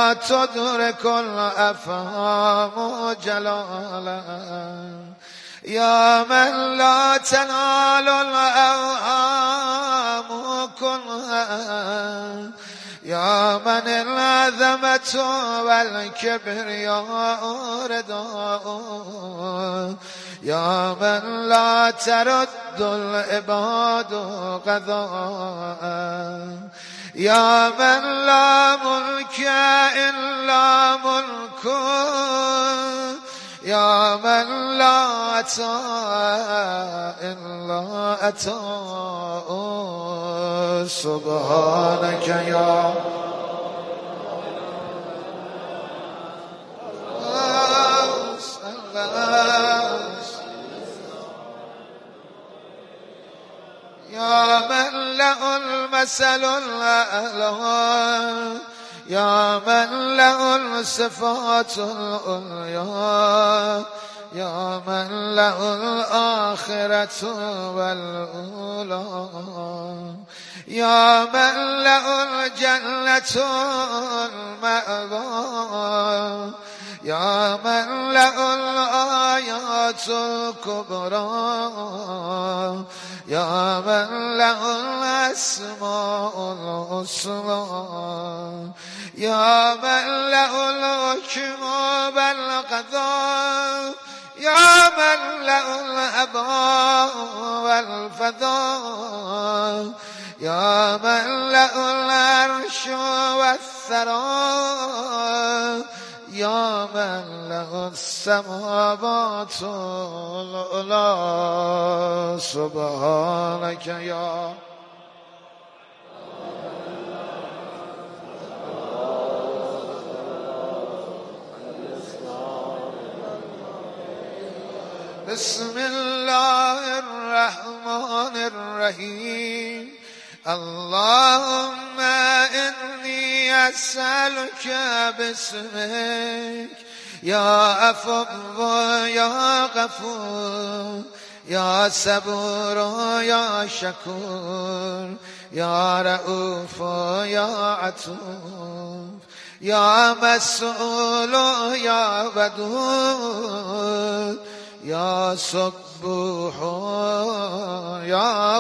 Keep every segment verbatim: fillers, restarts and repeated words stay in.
لا تدرك الأفهام جلالا يا من لا تنال الأوهام كلها يا من العظمة والكبرياء رداء يا من لا ترد العباد قضاء يا من لا ملك إلا ملك يا من لا عطاء إلا عطاء سبحانك يا يا من له المثل الأعلى يا من له الصفات العليا يا من له الآخرة والأولى يا من له الجنة المأوى يا من له الآيات الكبرى يا من له الأسماء الحسنى يا من له الحكم والقضاء يا من له الأباء والفضاء يا من له العرش والثرى يا من له السماوات العلى سبحانك يا بسم الله الرحمن الرحيم اللهم إني أسألك باسمك يا عفو يا غفور يا صبور يا شكور يا رؤوف يا عطوف يا مسؤول يا ودود يا سبوح يا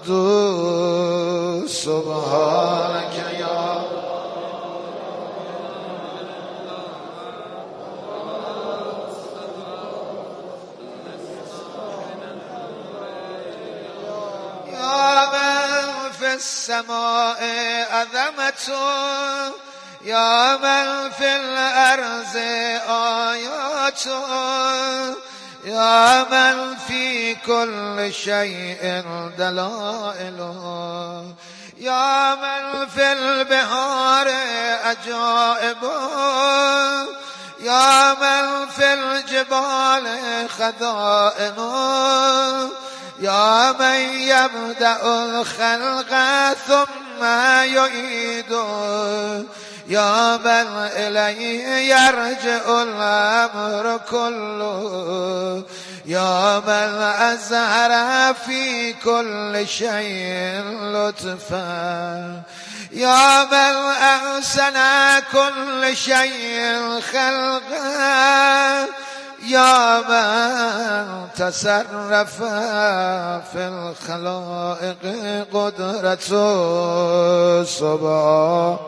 قدوس سبحانك يا يا من في السماء عظمته يا من في الأرض آياته يا من في كل شيء دلائله يا من في البحار عجائبه يا من في الجبال خزائنه يا من يبدأ الخلق ثم يعيده يا من إليه يرجع الأمر كله يا من أزهر في كل شيء لطفا يا من أحسن كل شيء خلقا يا من تصرف في الخلائق قدرته سبحانه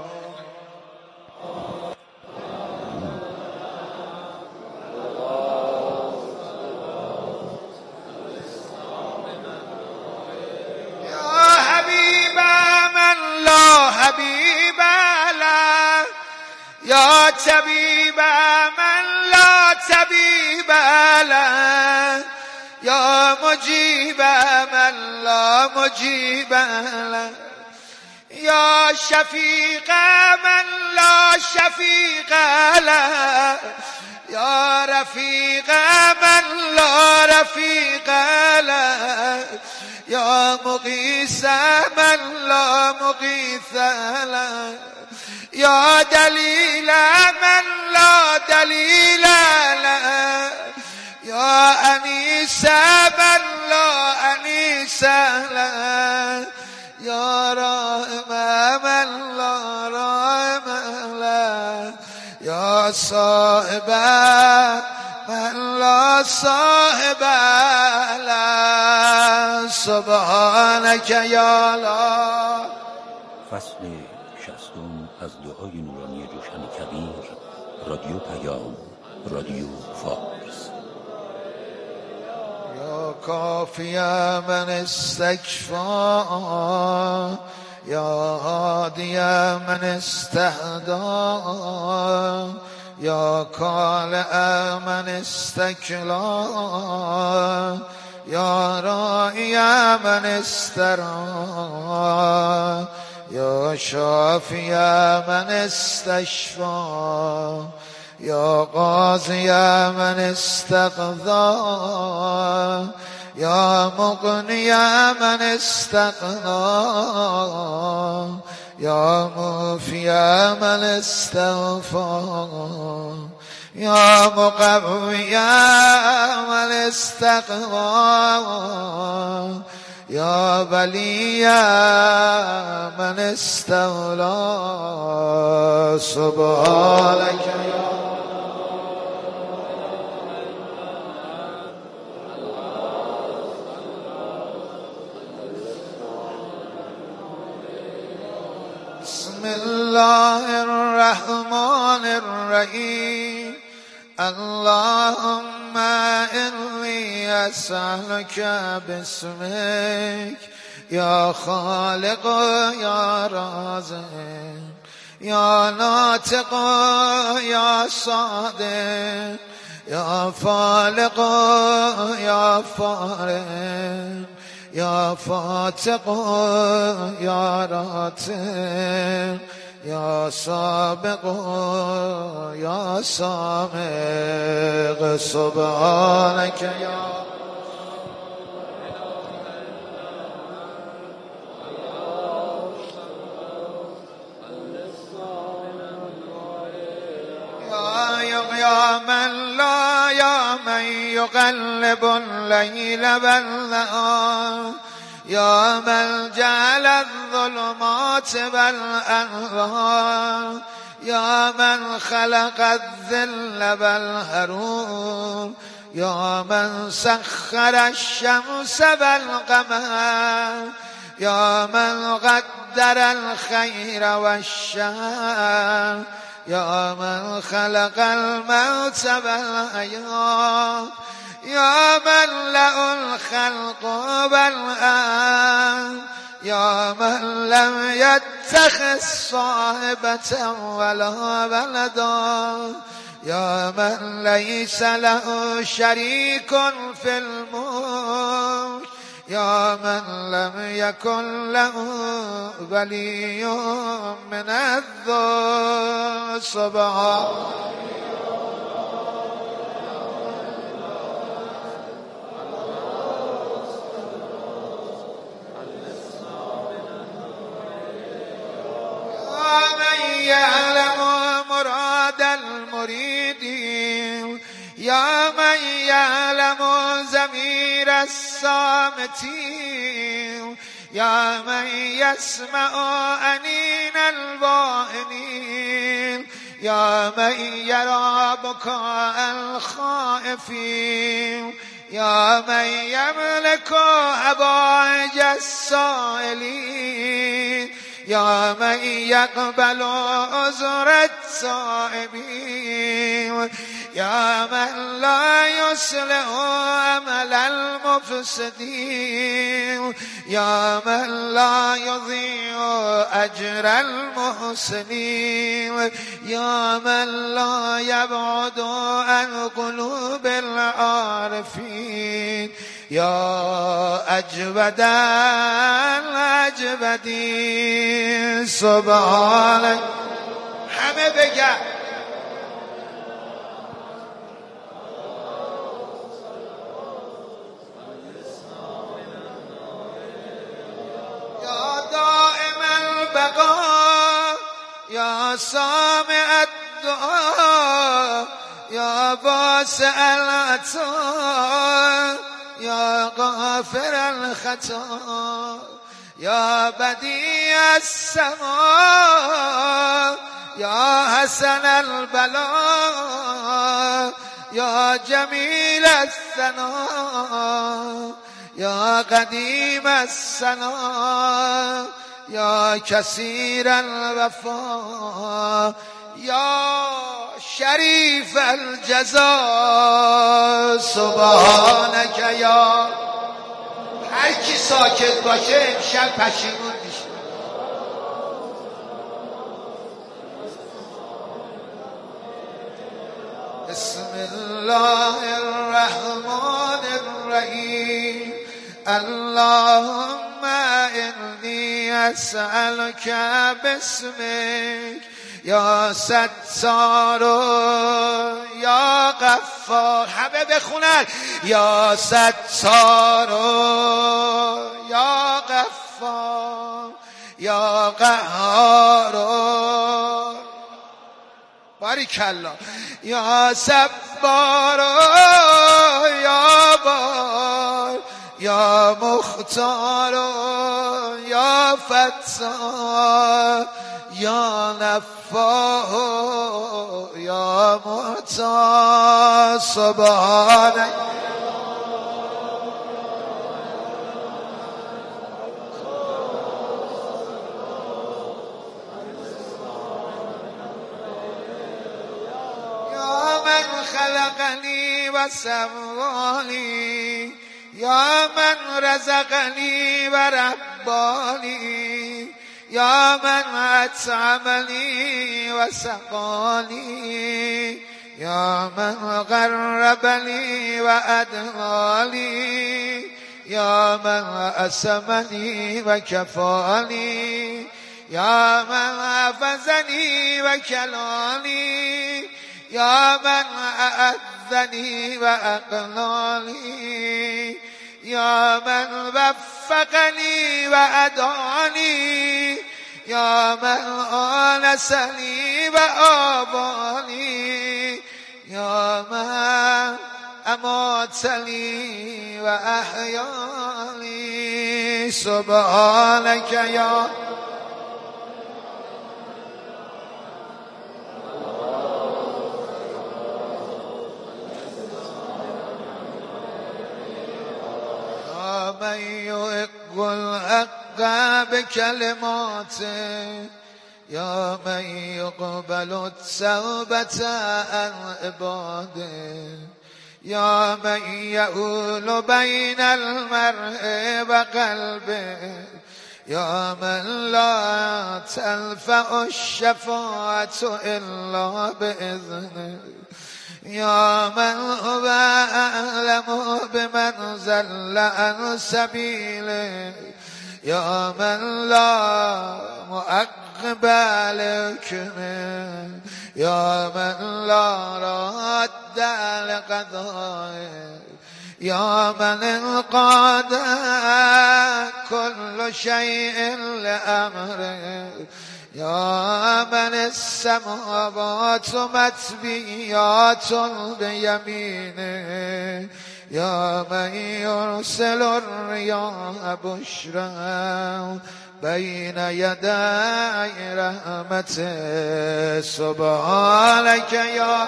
حبيب له يا طبيب من لا طبيب له يا مجيب من لا مجيب له يا شفيق من لا شفيق له يا رفيق من لا رفيق له يا مغيث من لا مغيث له يا دليل من لا دليل له يا أنيس من لا أنيس له يا رائم من لا رائم له یا صاحب من لا صاحب له سبحانك یا لا. فصل شصتم از دعای نورانی جوشن کبیر، رادیو پیام، رادیو فارس. یا کافی من استکفا، یا هادی من استهدا، یا کالع من استکلا، یا رائی من استرا، یا شافی من استشفا، یا قاضی من استقضا، یا مغنی من استغنا، یا موفی من استغفا، یا مقوی من استقوا، یا ولی من استولا سبحانك یا بسم الله الرحمن الرحیم. اللهم إني أسألك باسمك يا خالق يا رازق يا ناطق يا صادق يا فالق يا فارق يا فاتق يا راتق يا سابق يا سابق سبحانك يا يا من لا يا من يقلب الليل والنهار يا من جعل الظلمات والأنوار يا من خلق الذل والحرور يا من سخر الشمس والقمر يا من قدر الخير والشر يا من خلق الموت والحياة يا من له الخلق والأمر يا من لم يتخذ صاحبة ولا ولدا يا من ليس له شريك في الملك يا من لم يكن له ولي من الذل سبحانه يعلم مراد المريدين يا من يعلم ضمير الصامتين يا من يسمع أنين الواهنين يا من يرى بكاء الخائفين يا من يملك حوائج السائلين يا من يقبل عذر التائبين يا من لا يصلح عمل المفسدين يا من لا يضيع أجر المحسنين يا من لا يبعد عن قلوب العارفين يا أجود الأجودين سبحانك همه بگه يا دائم البقاء يا سامع الدعاء يا واسع العطاء يا غافر الخطا يا بديع السماء يا حسن البلا یا جمیل الثنا یا قدیم السنا یا کثیر الوفا یا شریف الجزا سبحانک یا. هر کی ساکت باشه امشب پشیمون میشه. بسم الله الرحمن الرحیم اللهم انی اسألک باسمک یا ستار یا غفار. همه بخونن یا ستار یا غفار یا قهار باریکالله یا صبار یا بار یا مختار یا فتار یا نفاح یا معطا سبحانک. یا من خلقنی و سوانی یا من رزقنی و ربانی یا من اطعمنی و سقانی یا من قربنی و ادعانی یا من اسمنی و کفانی یا من حفظنی و کلانی یا من اعذنی و اقنانی یا من وفقنی و ادانی یا من آنسنی و آبانی یا من اماتنی و احیانی سبحانک یا. من يحق الحق بكلماته یا من يقبل التوبة عن عباده یا من يؤول بين المرء وقلبه یا من لا تنفع الشفاعة إلا بإذنه یا من هو اعلم بمن ضل عن سبیله یا من لا معقب لحکمه یا من لا راد لقضائه یا من انقاد كل شيء لأمره یا من السماوات مطویات بیمینه یا من یرسل الریاح بشرا بین یدی رحمته سبحانک یا.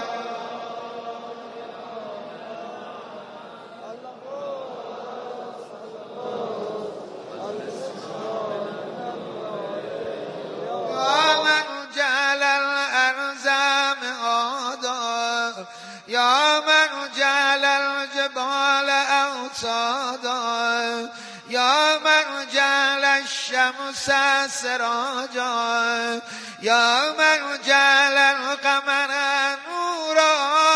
یا من جعل الجبال اوتادا یا من جعل الشمس سراجا یا من جعل القمر نورا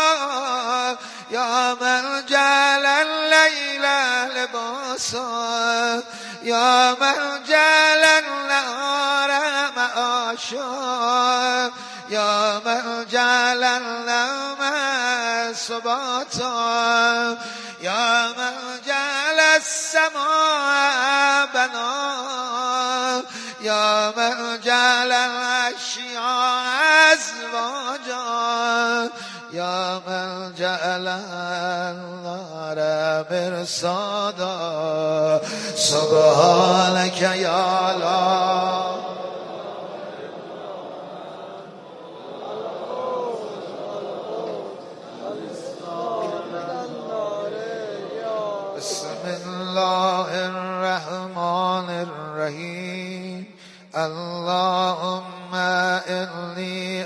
یا من جعل الليل لباسا یا من جعل النهار معاشا یا من جعل النوم سباتا یا من جعل السماء بنا یا من جعل الاشیاء ازواجا یا من جعل النار مرصادا سبحانک یا الله.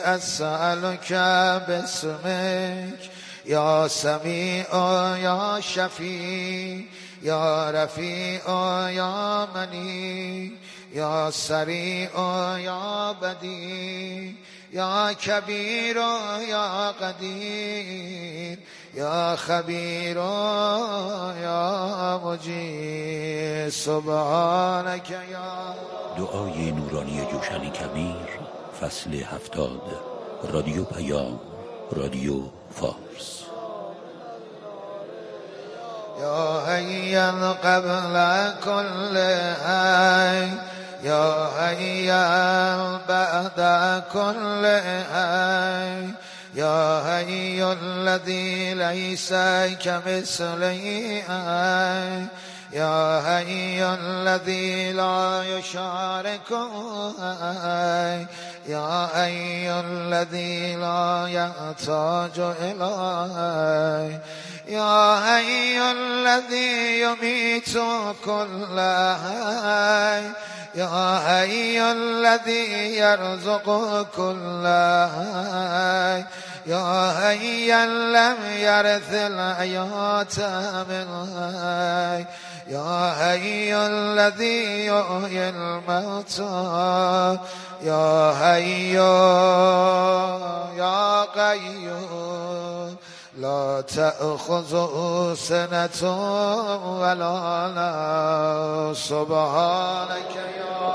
أسألك باسمك يا سميع يا شفيع يا رفيع يا مني يا سريع يا بديع يا كبير يا قدير يا خبير يا مجيب سبحانك یا. دعای نورانی جوشن کبیر، فصل هفتاد، رادیو پیام، رادیو فارس. یا حیا قبل کل حی یا حیا بعد كل حي يا حي الذي ليس كمثله حي يا حي الذي لا يشاركه حي يا حي الذي لا يحتاج إليه يا حي الذي يميت كل حي يا حي الذي يرزق كل حي يا حيا لم يرث الحياة من حي يا حي الذي يحيي الموتى يا حي يا قيوم لا تأخذه سنة ولا نوم سبحانك يا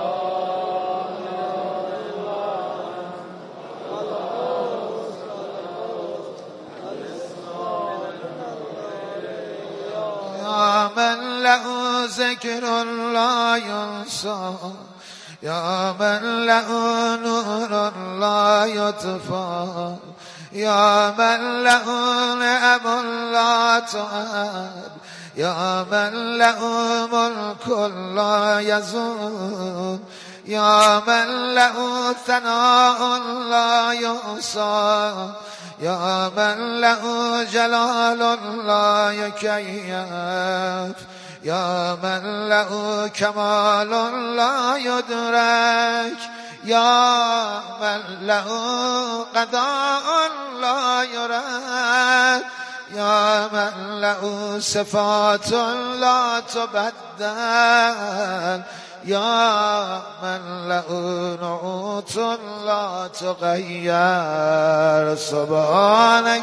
يا من له ذكر لا ينسى يا من له نور لا يطفى يا من له نعم لا تعد يا من له ملك لا يزول يا من له ثناء لا يحصى يا من له جلال لا يكيف يا من له كمال لا يدرك يا من له قضاء لا يراد يا من له صفات لا تبدل يا من له نعوت لا تغير سبحانك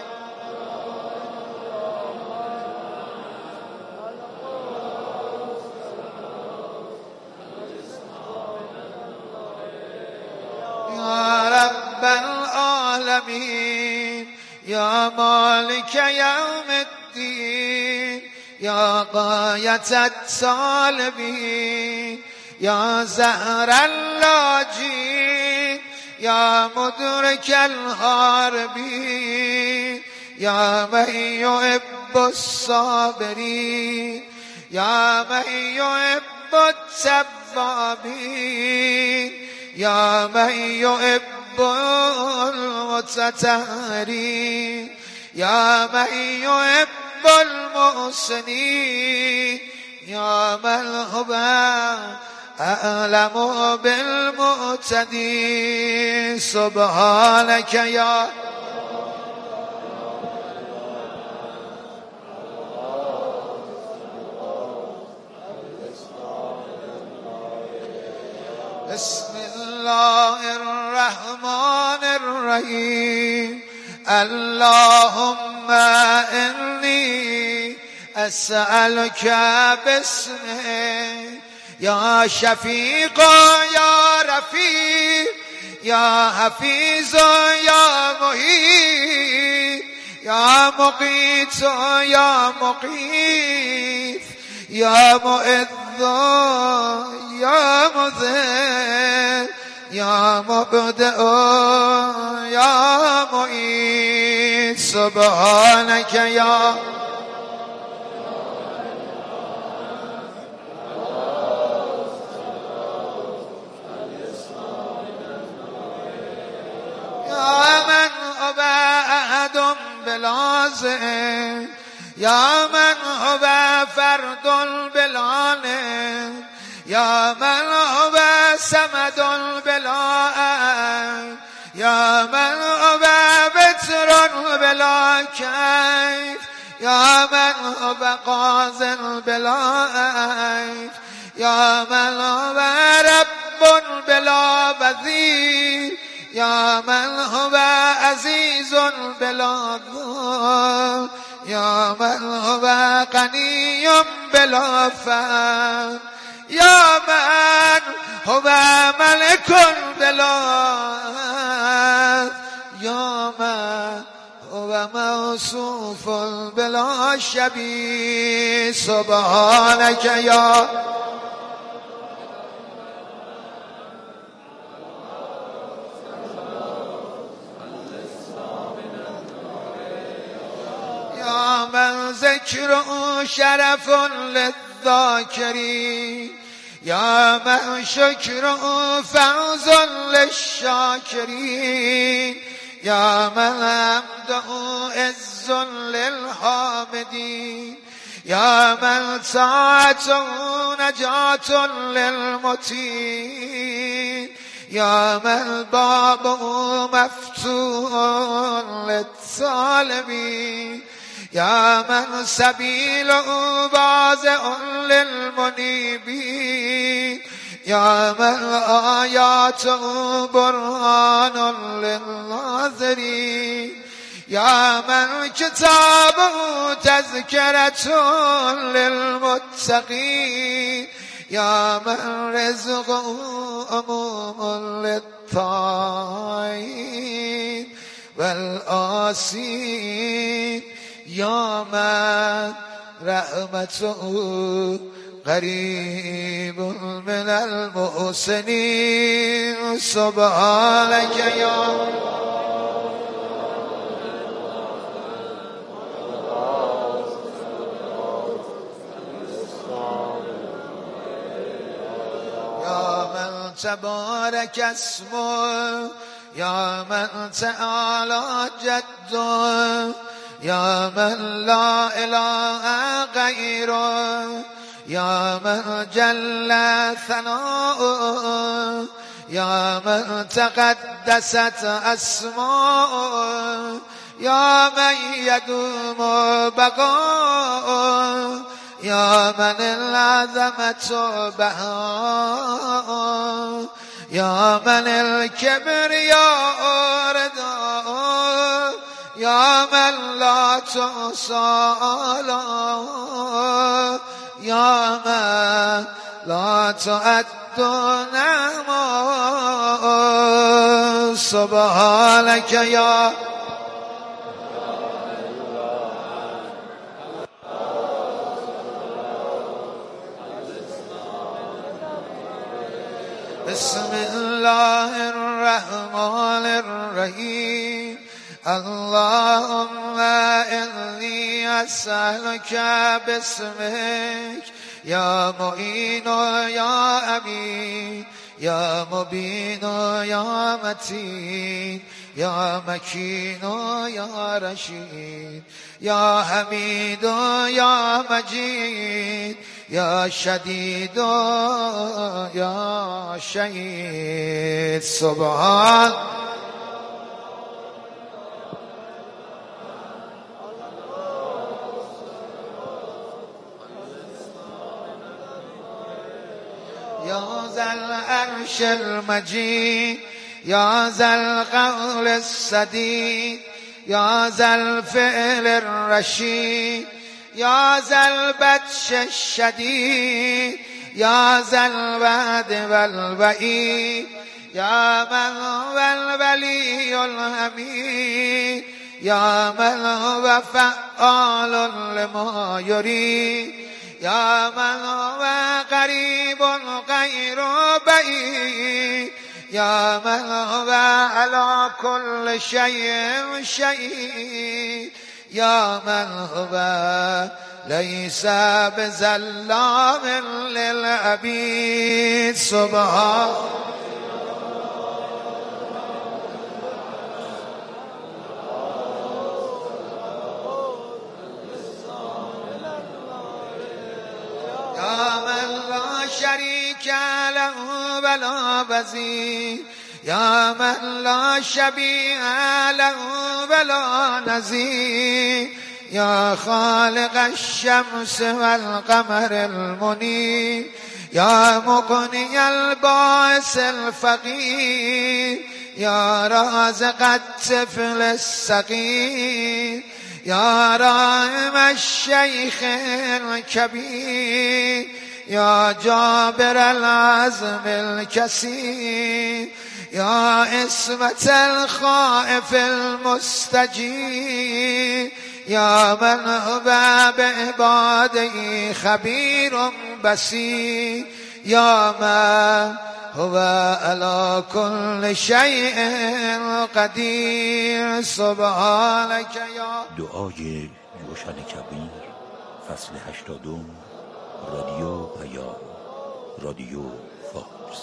يا رب العالمين يا مالك يوم الدين يا غاية الطالبين يا زهر اللاجين يا مدرك الهاربين يا من يحب الصابرين يا من يحب التوابين يا من يحب المتطهرين يا من يحب المحسنين يا من هو أعلم بالمعتدين سبحانك يا بسم الله الرحمن الرحيم اللهم إني أسألك باسمك يا شفيق يا رفيق يا حفيظ يا مهيب يا مقيت يا مقيت يا مؤذ يا مذل يا مبدئ يا معيد سبحانك يا يا من هو أحد بلازم يا من هو فرد بلانه يا من هو سمد بلا يا من هو بتر بلا كيف يا من هو قاضٍ بلا عيب يا من هو رب بلا وزير يا من هو عزيز بلا ذل يا من هو غني بلا فقر يا من هو ملك بلا يا من هو موصوف بلا شبیه سبحانك يا يا من ذكره شرف للذاكرين يا من شكره فوز للشاكرين يا من حمده عز للحامدين يا من طاعته نجاة للمطيعين يا من بابه مفتوح للطالبين يا من سبيله واضح للمنيبين يا من آياته برهان للناظرين يا من كتابه تذكرة للمتقين يا من رزقه أموم للطائعين والآسين يا من رحمته قريب من المحسنين سبحانك يا يا من تبارك اسمه يا من تعالى جده يا من لا إله غيره يا من جل ثناؤه يا من تقدست أسماؤه يا من يدوم بقاؤه يا من العظمة بهاؤه يا من الكبرياء رداؤه يا من لا تحصى آلاؤه يا من لا تعد نعماؤه سبحانك يا بسم الله الرحمن الرحيم اللهم إني أسألك باسمك يا معين يا أمين يا مبين يا متين يا مكين يا رشيد يا حميد يا مجيد يا شديد يا شهيد سبحان يا ذا العرش المجيد يا ذا القول السديد يا ذا الفعل الرشيد يا ذا البطش الشديد يا ذا الوعد والوعيد يا من هو الولي الحميد يا من هو فعال لما يريد يا من هو قريب غير بعيد يا من هو على كل شيء شهيد يا من هو ليس بظلام للعبيد سبحان يا من لا شريك له ولا وزير يا من لا شبيه له ولا نظير يا خالق الشمس والقمر المنير يا مغني البائس الفقير يا رازق الطفل الصغير يا راحم الشيخ الكبير يا جابر العزم الكثير يا اسمة الخائف المستجير يا من هو بعباده خبير بصير يا من هو على كل شيء قدیر. سبحانك یا دعای جوشن کبیر، فصل هشتادم، رادیو پیام، رادیو فارس.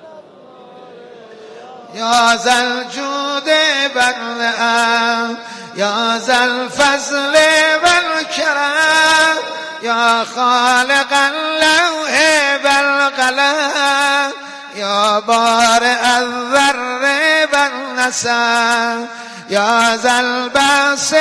یا ذا الجود والنعم یا ذا الفضل والکرم یا خالق اللوح والقلم یا بارئ الذر والنسم یا ذا البأس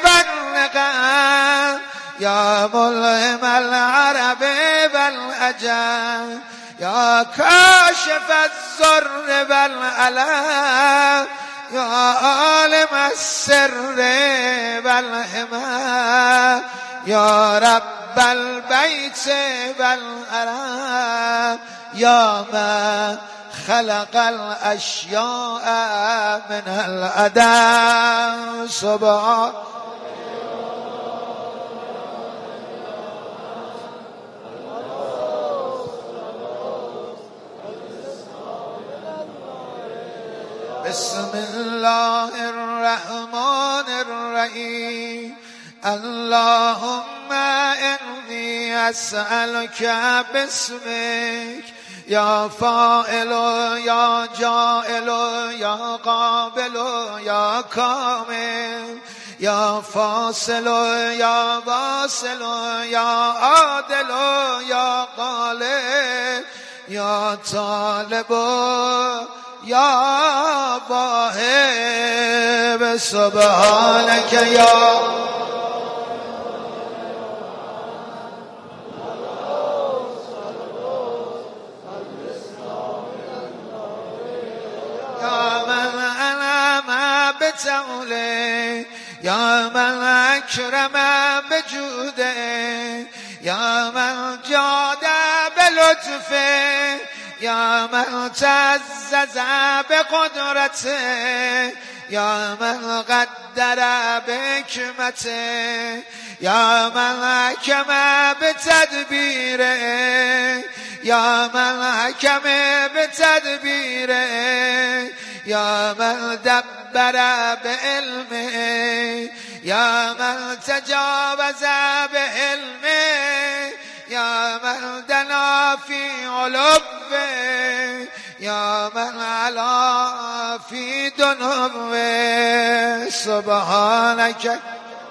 والنقم یا ملهم العرب والعجم یا کاشف الضر والألم یا عالم السر والحمام یا رب البیت والحرم یا من خلق الاشیاء من العدم. سبحان بسم الله الرحمن الرحیم اللهم انی اسألك باسمك یا فاعل یا جاعل یا قابل یا کامل یا فاصل یا واصل یا عادل یا غالب یا طالب یا واهب. سبحانك یا یا من انعم بتوله یا من اکرم بجوده یا من جاد بلطفه یا من تعزز بقدرته یا من قدر بحکمته یا من حکم بتدبیره یا من حکم بتدبیره یا من دبر بعلمه یا من تجاوز بعلمه یا من دنا فی علوه یا من علا فی دنوه. سبحانك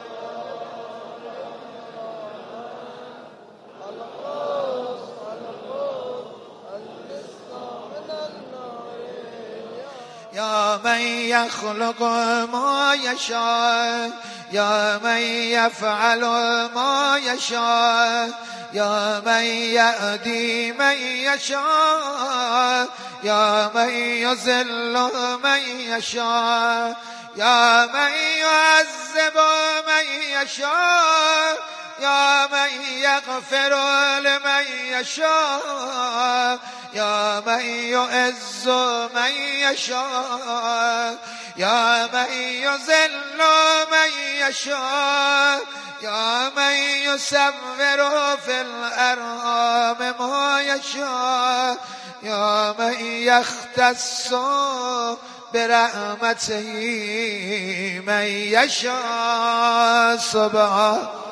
یا من یخلق ما یشاء یا من یفعل ما یشاء یا من یهدی من یشاء یا من یضل من یشاء یا من یعذب من یشاء یا من یغفر لمن یشاء یا من یعز من یشاء یا من یذل من یشاء یا من یصور فی الارحام ما یشاء یا من یختص برحمته من یشاء. سبحان